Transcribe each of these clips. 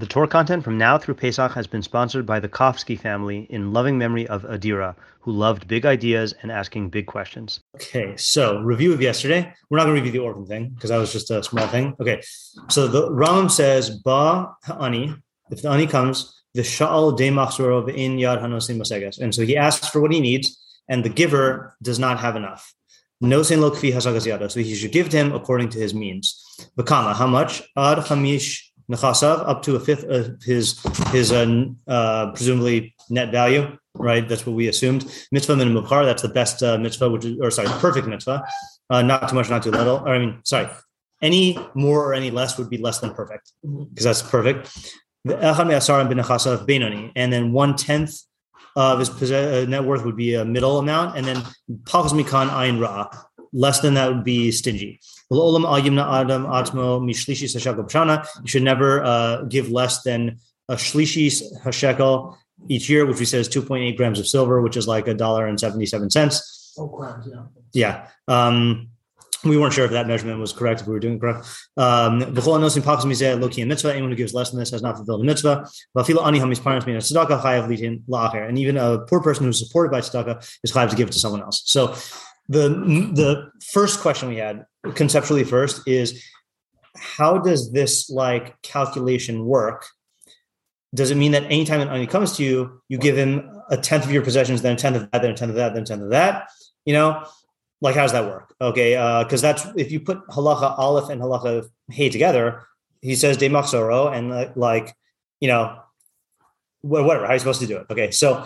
The Torah content from now through Pesach has been sponsored by the Kofsky family in loving memory of Adira, who loved big ideas and asking big questions. Okay, so review of yesterday. We're not going to review the orphan thing because that was just a small thing. Okay, so the Rambam says, Ba ha'ani, if the ani comes, the sha'al de machzoro in yad hanosim maseges. And so he asks for what he needs, and the giver does not have enough. No sin lo kfi hasagas yada. So he should give to him according to his means. Bakama, how much? Ad chamish nechasav, up to a fifth of his presumably net value, right? That's what we assumed. Mitzvah min mubchar, that's the best mitzvah, the perfect mitzvah. Not too much, not too little. Any more or any less would be less than perfect, because that's perfect. And then 1/10 of his net worth would be a middle amount, and then palchas mikan ayin ra, less than that would be stingy. You should never give less than a shlishi hashekel each year, which we said is 2.8 grams of silver, which is like $1.77. Oh, grams, yeah. We weren't sure if that measurement was correct, if we were doing it correct. Anyone who gives less than this has not fulfilled the mitzvah. And even a poor person who's supported by tzedakah is chayav to give it to someone else. So the first question we had, conceptually first, is how does this calculation work? Does it mean that anytime an ani comes to you, you give him a tenth of your possessions, then a tenth of that, then a tenth of that, then a tenth of that? How does that work? Okay, because that's, if you put halacha aleph and halacha hey together, he says de machzoro, and whatever. How are you supposed to do it? Okay, so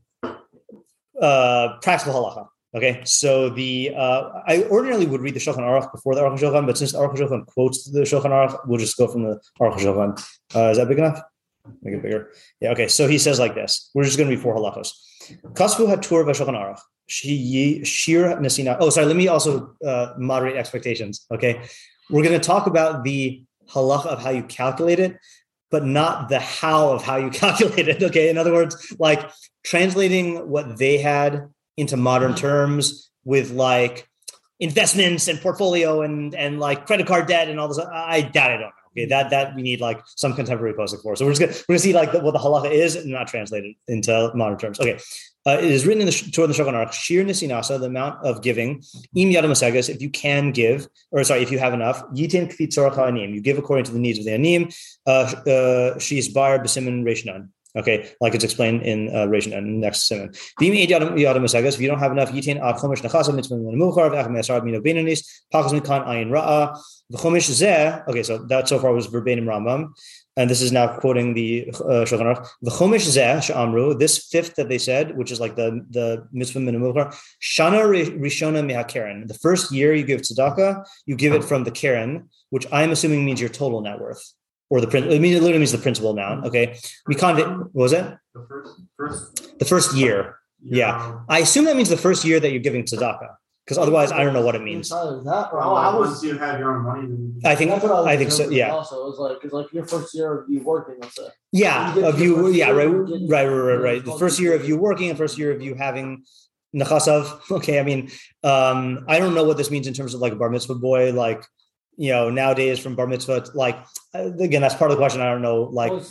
practical halacha. Okay, so I ordinarily would read the Shulchan Aruch before the Aruch HaShulchan, but since the Aruch HaShulchan quotes the Shulchan Aruch, we'll just go from the Aruch HaShulchan. Is that big enough? Make it bigger. Yeah. Okay. So he says like this. We're just going to be 4 halachos. Kasvu hatur v'Shulchan Aruch. Shir nesina. Oh, sorry. Let me also moderate expectations. Okay. We're going to talk about the halacha of how you calculate it, but not the how of how you calculate it. Okay. In other words, translating what they had into modern terms with investments and portfolio and credit card debt and all this. I don't know. Okay, that we need some contemporary posting for. So we're gonna see what the halacha is and not translate it into modern terms. Okay, it is written in the Torah, the Shulchan Aruch, shir nesinasa, the amount of giving, im yadam maseges, if you can give, if you have enough, yitin kfi tzorach ha'anim, you give according to the needs of the anim, she's bar b'simin reishnan. Okay, like it's explained in Reish and next simon. If you don't have enough, yitin ad chomish nechasa mitzvah menuchar v'acham esar mino beinonis pachas mikan ayin ra'a v'chomish zeh. Okay, so that so far was verbatim Rambam, and this is now quoting the Shulchan Aruch. V'chomish zeh she'amru, this fifth that they said, which is the mitzvah menuchar, shana rishona mehakeren. The first year you give tzedakah, you give it from the keren, which I'm assuming means your total net worth. Or it literally means the principal amount. Okay, we can't. What was it? The first year. Yeah, I assume that means the first year that you're giving tzedakah, because otherwise I don't know what it means. Once you have your own money, I think so. Yeah. Also, it was it's your first year of you working. Let's say. Yeah, of you. Yeah, right. The first year of you working and first year of you having nechasav. Okay, I mean, I don't know what this means in terms of a bar mitzvah boy, nowadays from bar mitzvah, again, that's part of the question. I don't know,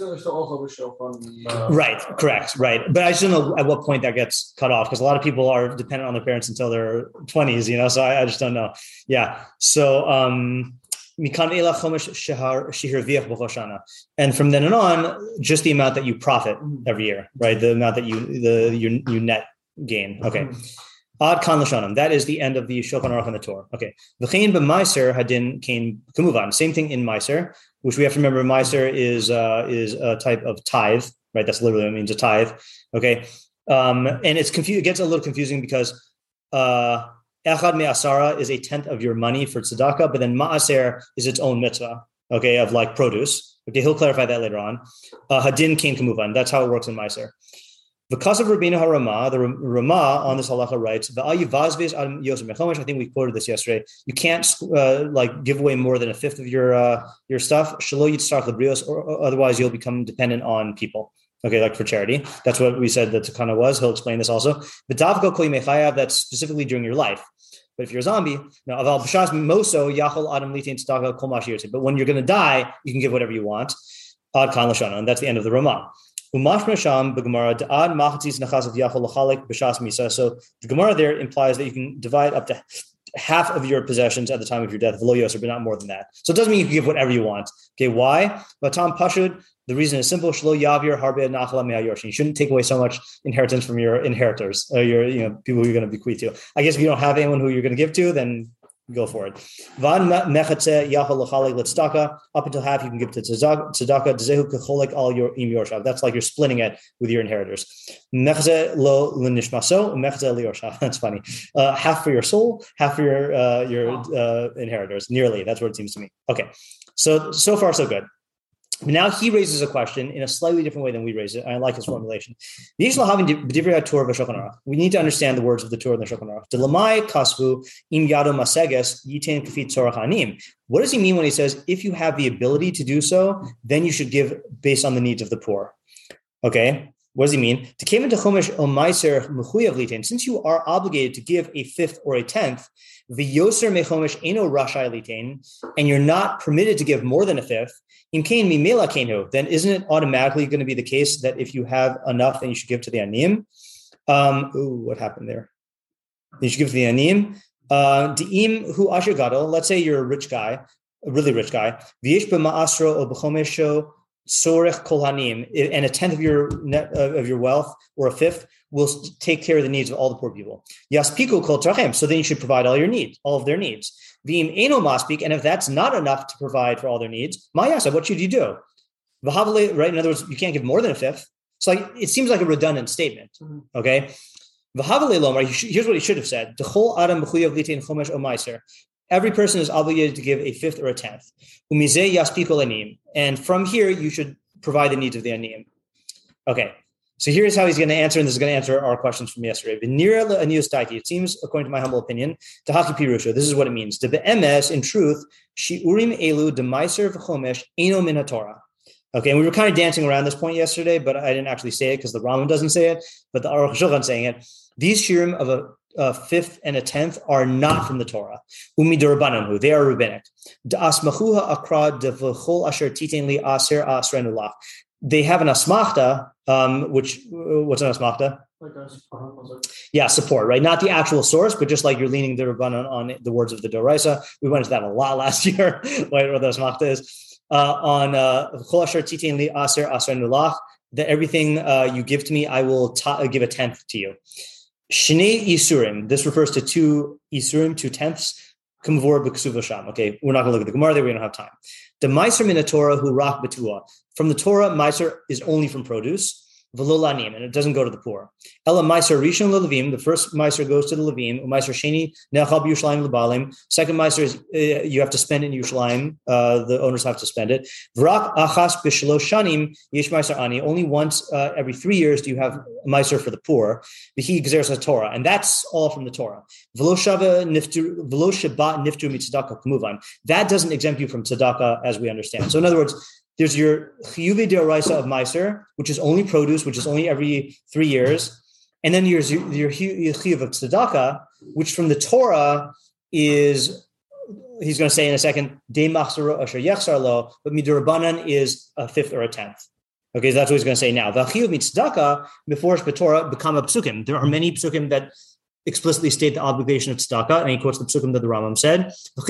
right, correct, right. But I just don't know at what point that gets cut off, because a lot of people are dependent on their parents until their 20s, so I just don't know. Yeah. So, and from then on, just the amount that you profit every year, right? The amount that you net gain. Okay. Ad kan l'shanim. That is the end of the Shulchan Aruch and the Torah. Okay. V'chein b'maiser hadin kain kumuvan. Same thing in maiser, which we have to remember. Maiser is a type of tithe, right? That's literally what it means, a tithe. Okay. And it's confused. It gets a little confusing because echad me'asara is a tenth of your money for tzedakah, but then ma'aser is its own mitzvah. Okay, of produce. Okay, he'll clarify that later on. Hadin kain kumuvan. That's how it works in maiser. Because of Rabbeinu HaRama, the Rama on this halacha writes, I think we quoted this yesterday. You can't give away more than a fifth of your stuff. Or otherwise you'll become dependent on people. Okay, for charity. That's what we said that Takana was. He'll explain this also. That's specifically during your life. But if you're a zombie, but when you're going to die, you can give whatever you want. Ad kan lashana, and that's the end of the Ramah. Umashma sham b'gemara da'ad machatzis nechasav yachol lachalik b'shas misa. So the Gemara there implies that you can divide up to half of your possessions at the time of your death, v'lo yoser, but not more than that. So it doesn't mean you can give whatever you want. Okay, why? Batam pashud. The reason is simple. Shlo yavir harbe nachala me'ayorshin. You shouldn't take away so much inheritance from your inheritors, or your people who you're going to bequeath to. I guess if you don't have anyone who you're going to give to, then go for it. Van mechatze yachol lachalik letzdaka. Up until half you can give to tzedakah. Dezehu kecholek all your im yorshav. That's like you're splitting it with your inheritors. Mechatze lo lenishmaso. Mechatze liyorshav. That's funny. Half for your soul, half for your inheritors. Nearly. That's what it seems to me. Okay. So far so good. But now he raises a question in a slightly different way than we raise it. I like his formulation. We need to understand the words of the Torah and the Shulchan Aruch. What does he mean when he says, if you have the ability to do so, then you should give based on the needs of the poor? Okay. What does he mean? Since you are obligated to give a fifth or a tenth, and you're not permitted to give more than a fifth, then isn't it automatically going to be the case that if you have enough, then you should give to the aniyim? What happened there? You should give to the aniyim. Let's say you're a rich guy, a really rich guy. And a tenth of your wealth or a fifth will take care of the needs of all the poor people. So then you should provide all of their needs. And if that's not enough to provide for all their needs, what should you do? Right? In other words, you can't give more than a fifth. So it seems like a redundant statement. Okay. Here's what he should have said. Every person is obligated to give a fifth or a tenth. And from here, you should provide the needs of the aniyim. Okay, so here's how he's going to answer, and this is going to answer our questions from yesterday. It seems, according to my humble opinion, Tahaki Pirusha, this is what it means. In truth, shiurim elu demaiser v'chomesh eno min Torah. Okay, and we were kind of dancing around this point yesterday, but I didn't actually say it because the Rambam doesn't say it, but the Aruch HaShulchan saying it. These shiurim of a fifth and a tenth are not from the Torah. They are rabbinic. They have an asmachta, what's an asmachta? Yeah, support, right? Not the actual source, but just like you're leaning the Rabbanan on the words of the Doraisa. We went into that a lot last year, what the asmachta is. On Chol Asher Titain Li Aser Asren Ulach, that everything you give to me, I will give a tenth to you. Shnei Isurim. This refers to 2 Isurim, 2 tenths. Kumvor b'ksuv l'sham. Okay, we're not going to look at the Gemara there. We don't have time. The Meiser min Torah who rak betua. From the Torah, Meiser is only from produce. V'lo lanim, and it doesn't go to the poor. Ela Meiser rishon leLevim. The first Meiser goes to the Levim. Meiser sheni nechal b'Yushalayim leBalim. Second Meiser is you have to spend it in Yerushalayim. The owners have to spend it. V'rak achas b'shalosh shanim yesh Meiser ani. Only once every 3 years do you have Meiser for the poor. V'hi gzeres Torah, and that's all from the Torah. V'lo shaba niftu mitzedakah k'muvan. That doesn't exempt you from tzedakah as we understand. So in other words, there's your chiyuvi deoraisa of Meiser, which is only produce, which is only every 3 years. And then your chiyuv of tzedakah, which from the Torah is, he's going to say in a second, de machzoro asher yechsar lo, but midurabanan is a fifth or a tenth. Okay, so that's what he's going to say now. The chiyuv mitzedakah, before Torah, become a psukim. There are many psukim that explicitly state the obligation of tzedakah, and he quotes the psukim that the Rambam said.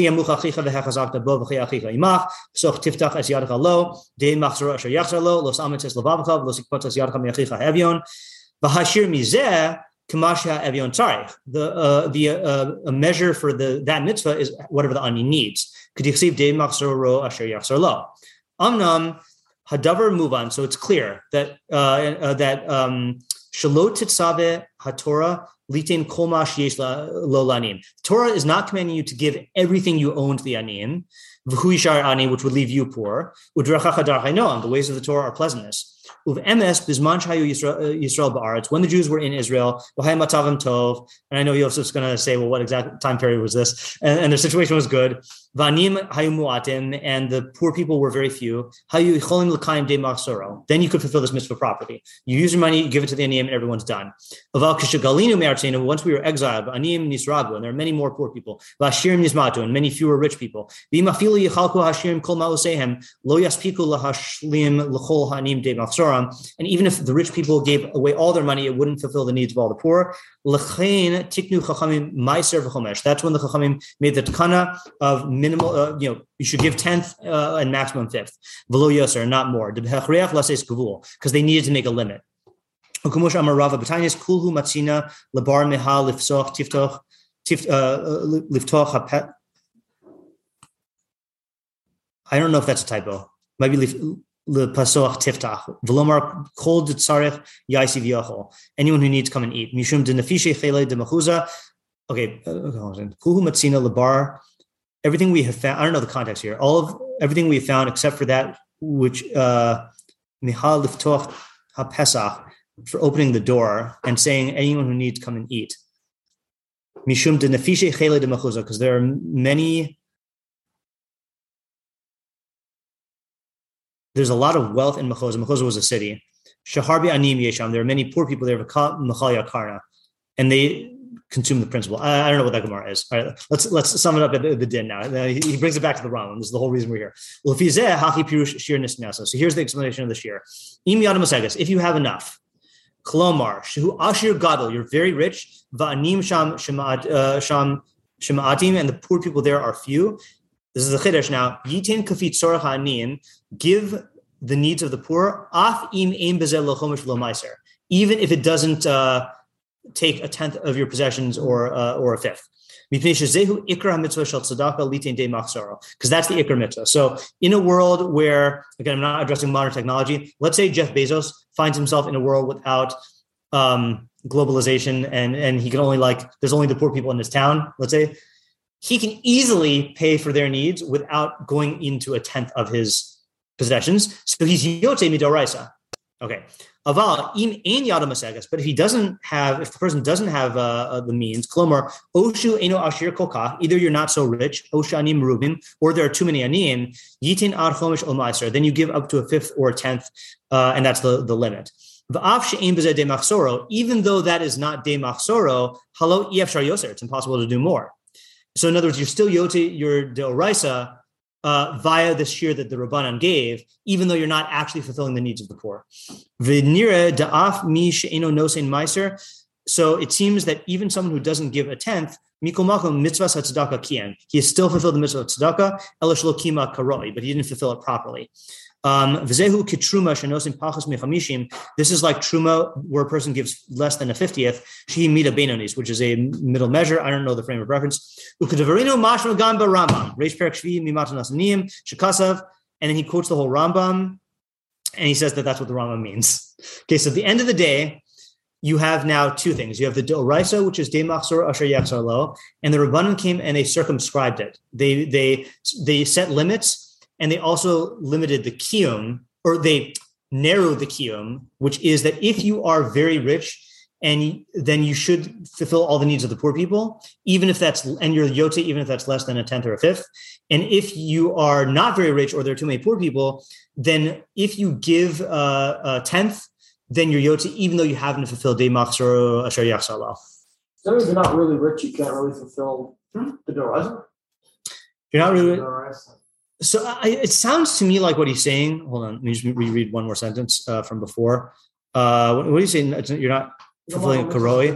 A measure for that mitzvah is whatever the ani needs. Amnam hadavar muvan. So it's clear that shalot titzave haTorah litin kol ma sheyesh lo lanim. Torah is not commanding you to give everything you own to the aniyim, v'hu yishar ani, which would leave you poor. U'drachacha darchei noam. The ways of the Torah are pleasantness. U'v'emes bizman shayu Yisrael ba'aretz. When the Jews were in Israel, v'hayim matavim tov. And I know Yosef's going to say, well, what exact time period was this? And their situation was good. Vanim hayumuatim, and the poor people were very few. Hayu cholim l'kayim de machsoro. Then you could fulfill this mitzvah properly. You use your money, you give it to the aniyim, and everyone's done. Aval kishagalinu me'artzenu. Once we were exiled, aniyim nisrabu, and there are many more poor people. Vashirim nismatu, and many fewer rich people. V'imafili yichalku hashirim kol ma'osehem lo yaspiku lahashlim l'chol ha'aniyim de machsoram. And even if the rich people gave away all their money, it wouldn't fulfill the needs of all the poor. L'chein tiknu chachamim ma'aser v'chomesh. That's when the chachamim made the takana of minimal, you should give 10th and maximum 5th. V'lo yoser, not more. Because they needed to make a limit. I don't know if that's a typo. Might be lepasoch tiftach. V'lomar kol d'tzarech yaisi v'yochol. Anyone who needs to come and eat. Mishum de nefishe chele de mechuza. Okay, kulhu matzina lebar. Everything we have found, I don't know the context here. Everything we have found, except for that which mihal liftoch haPesach, for opening the door and saying anyone who needs to come and eat. Mishum de nefishe chele de mechuza, because there are many. There's a lot of wealth in Mechoza. Mechoza was a city. Shaharbi anim yesham. There are many poor people there. Mechal yakarna, and they consume the principle. I don't know what that Gemara is. All right, let's sum it up at the din now. He brings it back to the Rambam. This is the whole reason we're here. So here's the explanation of the shir. If you have enough, Kolomar, shehu ashir gadol, you're very rich. Va'anim sham shema'atim, and the poor people there are few. This is the chiddush now. Yitin kafit tzorach ha'aniyim, give the needs of the poor. Af im ein bezel lo chomesh lo meiser, even if it doesn't take a 10th of your possessions or a 5th. Because that's the ikar mitzvah. So in a world where, again, I'm not addressing modern technology, let's say Jeff Bezos finds himself in a world without globalization and he can only there's only the poor people in his town, let's say, he can easily pay for their needs without going into a 10th of his possessions. So he's yotze midoraisa. Okay. Aval im ein yada masegas, but if the person doesn't have the means, klomar oshu eno ashir kolkach, either you're not so rich, oshu anim rubim, or there are too many anim, yitin ad chomesh ol ma'aser, then you give up to a 5th or a 10th, and that's the limit. V'af she'ein b'zeh de machsoro, even though that is not de machsoro, halo efshar yoser, it's impossible to do more. So in other words, you're still yote your deoraisa via the shir that the Rabbanan gave, even though you're not actually fulfilling the needs of the poor. V'nira da'af mi she'eno nosein meiser. So it seems that even someone who doesn't give a 10th, mikol makom mitzvahs hatzedakah kiyan, he has still fulfilled the mitzvah of tzedakah, ela shelo kima karoi, but he didn't fulfill it properly. V'zehu kitruma shenosin pachas mechamishim. This is like truma where a person gives less than a 50th. Shehi mida beinonis, which is a middle measure. I don't know the frame of reference. Ukedavarino mashma gamba Rambam reish perek shvi mimatan asanim shekasav, and then he quotes the whole Rambam, and he says that that's what the Rambam means. Okay, so at the end of the day, you have now two things. You have the Doraisa, which is De Machzor Asher Yachzor Lo, and the Rabbanan came and they circumscribed it. They set limits. And they also limited the kiyum, or they narrowed the kiyum, which is that if you are very rich, and then you should fulfill all the needs of the poor people, even if that's, and you're yote, even if that's less than a 10th or a 5th. And if you are not very rich, or there are too many poor people, then if you give a 10th, then you're yote, even though you haven't fulfilled de machzor asher yachzor lo. So if you're not really rich, you can't really fulfill the doraisa. You're not really. So it sounds to me like what he's saying. Hold on, let me just reread one more sentence from before. What are you saying? You're not fulfilling karoi.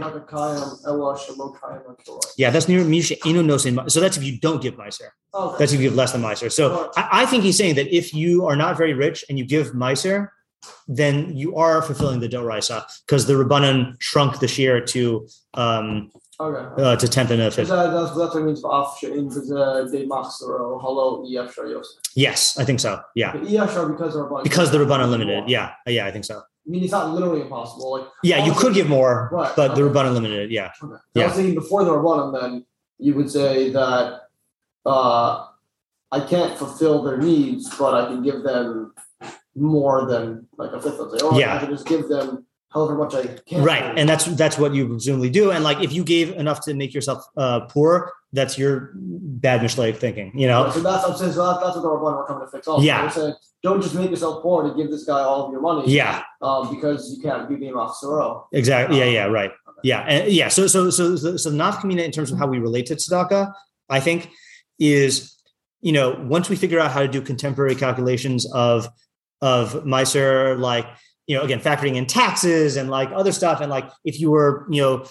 Yeah, that's near misha eno nosein. So that's if you don't give meiser. Okay. That's if you give less than meiser. So I think he's saying that if you are not very rich and you give meiser, then you are fulfilling the doraisa because the Rabbanan shrunk the share to 10th and a 5th. That's what it means for afshein de machzor halo efshar yoser. Yes, I think so. Yeah. Because the Rabbanan limited. Yeah, I think so. I mean, it's not literally impossible. You could give more, right, but the Rabbanan limited it. Yeah. Okay. I was thinking before the Rabbanan, then you would say that I can't fulfill their needs, but I can give them more than like a 5th of their own. I can just give them however much I can. Right. And that's what you presumably do. And like if you gave enough to make yourself poor, that's your bad Mishlei thinking, you know? So that's what the Rabbanan are coming to fix also. Yeah. They're saying, don't just make yourself poor to give this guy all of your money. Yeah. Because you can't be being off Soro. Exactly. Yeah. Right. Okay. Yeah. And yeah. So nafkamina in terms of how we relate to tzedakah, I think is, you know, once we figure out how to do contemporary calculations of Meiser, like, you know, again, factoring in taxes and like other stuff. And like, if you were, you know,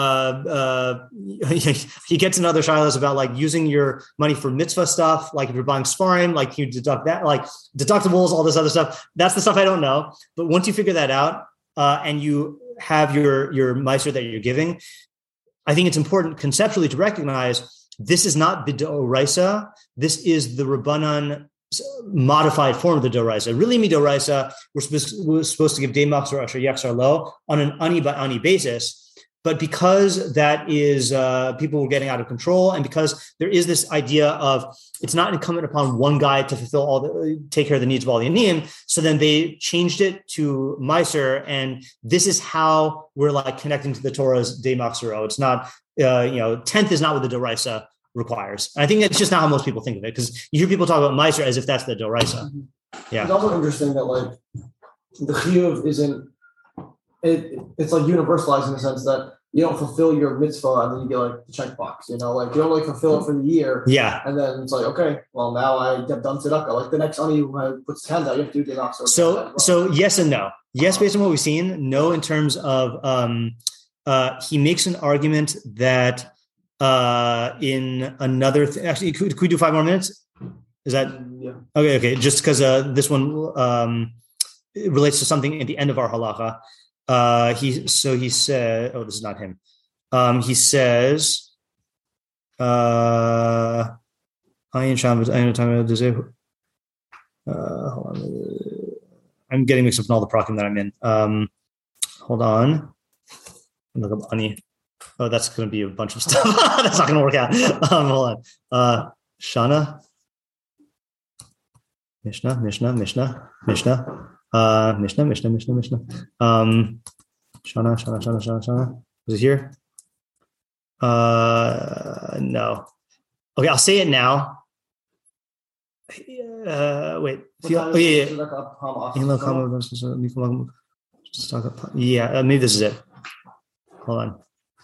he gets in other shilas about like using your money for mitzvah stuff. Like if you're buying Sfarim, like you deduct that, like deductibles, all this other stuff. That's the stuff I don't know. But once you figure that out and you have your Meiser that you're giving, I think it's important conceptually to recognize this is not the D'Oraisa. This is the Rabbanan modified form of the D'Oraisa. Really, Midoraisa, we're supposed to give Day Machzor Asher Yachzor Lo on an ani by ani basis. But because that is people were getting out of control, and because there is this idea of it's not incumbent upon one guy to take care of the needs of all the aniyim, so then they changed it to Meiser, and this is how we're like connecting to the Torah's Day Machzor. It's not, tenth is not what the D'Oraisa requires. And I think that's just not how most people think of it, because you hear people talk about Meiser as if that's the D'Oraisa. Yeah, it's also interesting that like the chiyuv isn't. It's like universalized in the sense that you don't fulfill your mitzvah and then you get like the checkbox, you know, like you don't like fulfill it for the year. Yeah. And then it's like, okay, well now I get done tzedakah. Like the next ani who puts his hand out, you have to do the So yes and no. Yes, based on what we've seen. No, in terms of he makes an argument that in another actually, could we do 5 more minutes? Is that yeah? Okay. Just because this one it relates to something at the end of our halacha. He said, oh, this is not him. He says, hold on. I'm getting mixed up in all the prokim that I'm in. Hold on. Look up ani. Oh, that's going to be a bunch of stuff. That's not going to work out. Hold on. Shana. Mishnah. Mishnah. Shana. Is it here? No. Okay, I'll say it now. Wait. Yeah, maybe this is it. Hold on.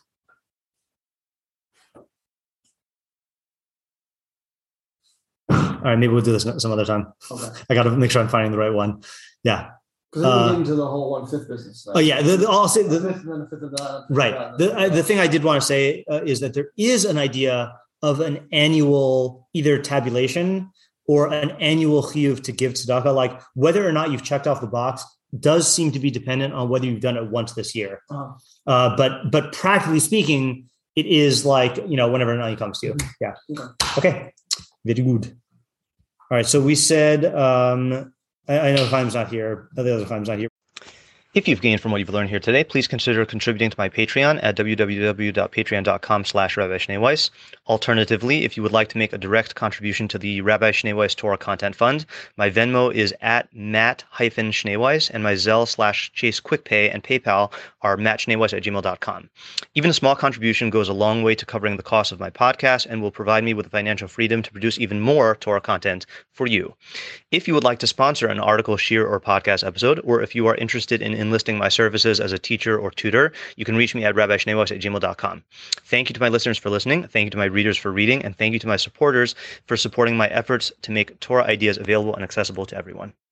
All right, maybe we'll do this some other time. Okay. I got to make sure I'm finding the right one. Yeah. Because then we get into the whole 1/5 business. Oh yeah, I'll say the fifth and then a fifth of that. Right. The thing I did want to say is that there is an idea of an annual either tabulation or an annual chiyuv to give tzedakah. Like whether or not you've checked off the box does seem to be dependent on whether you've done it once this year. Uh-huh. But practically speaking, it is like, you know, whenever an ani comes to you. Yeah. Okay. Very good. All right, so we said, I know Chaim's not here. The other Chaim's not here. If you've gained from what you've learned here today, please consider contributing to my Patreon at www.patreon.com/Rabbi Shnei Weiss. Alternatively, if you would like to make a direct contribution to the Rabbi Shnei Weiss Torah Content Fund, my Venmo is at Matt-Shnei Weiss, and my Zelle/Chase QuickPay and PayPal are mattschneiweiss@gmail.com. Even a small contribution goes a long way to covering the cost of my podcast and will provide me with the financial freedom to produce even more Torah content for you. If you would like to sponsor an article, shir, or podcast episode, or if you are interested in enlisting my services as a teacher or tutor, you can reach me at rabbishneiweiss@gmail.com. Thank you to my listeners for listening. Thank you to my readers for reading. And thank you to my supporters for supporting my efforts to make Torah ideas available and accessible to everyone.